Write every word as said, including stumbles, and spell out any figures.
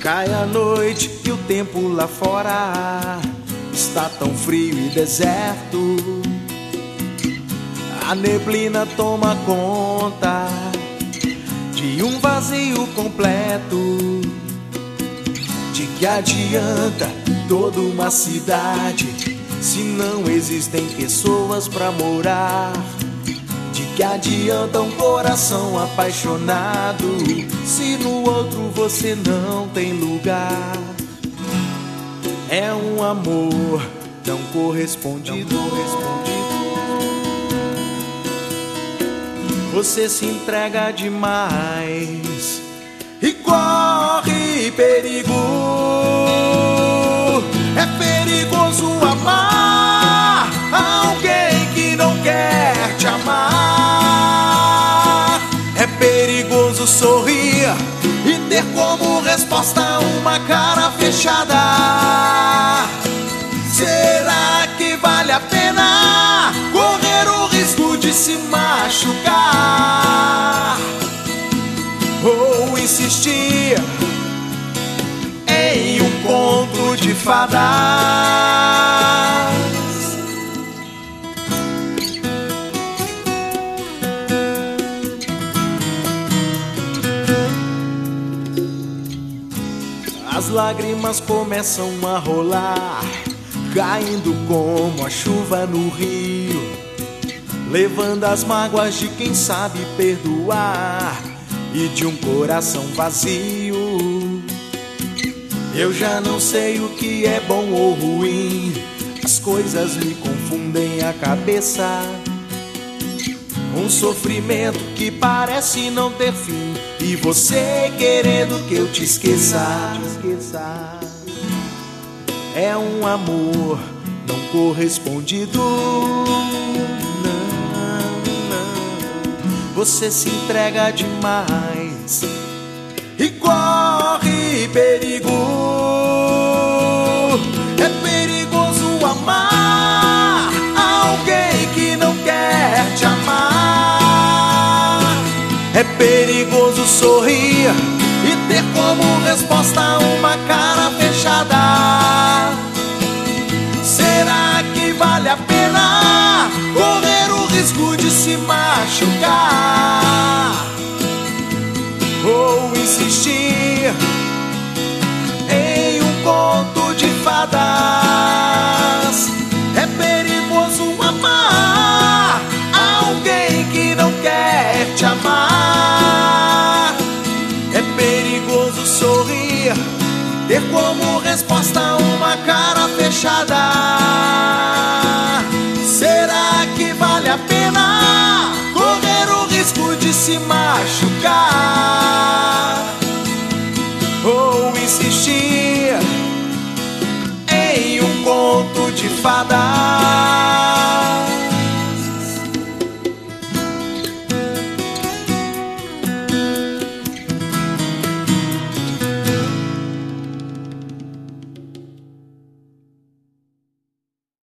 Cai a noite e o tempo lá fora está tão frio e deserto. A neblina toma conta de um vazio completo. De que adianta toda uma cidade se não existem pessoas pra morar? De que adianta um coração apaixonado se no outro você não tem lugar? É um amor não correspondido. Você se entrega demais e corre perigo. É perigoso amar alguém que não quer te amar. É perigoso sorrir e ter como resposta uma cara fechada. Será que vale a pena correr o risco de se machucar? Ou insistir em um conto de fadas? As lágrimas começam a rolar, caindo como a chuva no rio, levando as mágoas de quem sabe perdoar e de um coração vazio. Eu já não sei o que é bom ou ruim, as coisas me confundem a cabeça. Um sofrimento que parece não ter fim, e você querendo que eu te esqueça. É um amor não correspondido. Não, não. Você se entrega demais e corre perigo. É perigoso amar alguém que não quer te amar. É perigoso sorrir e ter como resposta uma cara fechada. Será que vale a pena correr o risco de se machucar? Ou insistir em um conto de fadas? É perigoso amar alguém que não quer te amar. É perigoso sorrir, ter como resposta uma cara fechada. Será que vale a pena correr o risco de se machucar? Ou insistir em um conto de fadas?